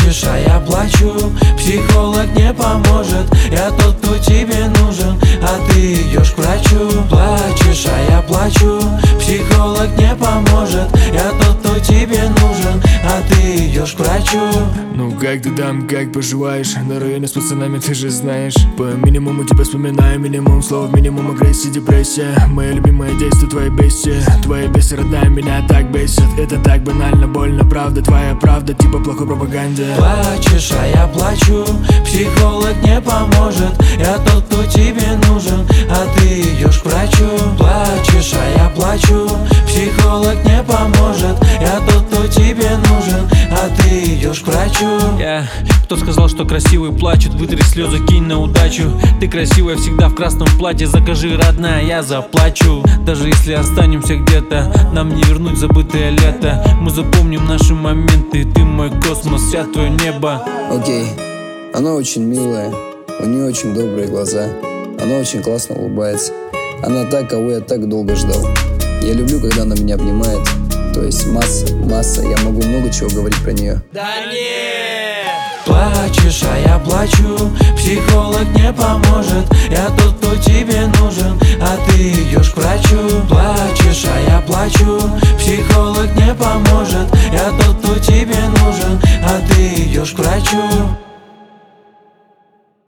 Плачешь, а я плачу, психолог не поможет. Я тот, кто тебе нужен, а ты идешь к врачу. Плачешь, а я плачу, психолог не поможет. Я тот, кто тебе нужен, а ты идешь к врачу. Ну как ты там, как поживаешь? На районе с пацанами ты же знаешь. По минимуму тебя вспоминаю, минимум слов, минимум агрессии, депрессия. Мои любимые действия, твои бестии. Твои бесы, родная, меня так бесит. Это так банально, больно, правда, твоя правда, типа плохой пропаганде. Плачешь, а я плачу, психолог не поможет. Я тот, кто тебе нужен, а ты идешь к врачу. Плачешь, а я плачу, психолог не поможет. Я тот, кто тебе нужен, а ты идешь к врачу. Кто сказал, что красивый плачет? Вытри слезы, кинь на удачу. Ты красивая всегда в красном платье. Закажи, родная, я заплачу. Даже если останемся где-то, нам не вернуть забытое лето. Мы запомним наши моменты. Ты мой космос, вся твое небо. Окей, она очень милая, у нее очень добрые глаза. Она очень классно улыбается. Она та, кого я так долго ждал. Я люблю, когда она меня обнимает. То есть масса, я могу много чего говорить про нее. Да не! Плачешь, а я плачу, психолог не поможет. Я тот, кто тебе нужен, а ты идешь к врачу. Плачешь, а я плачу, психолог не поможет. Я тот, кто тебе нужен, а ты идешь к врачу.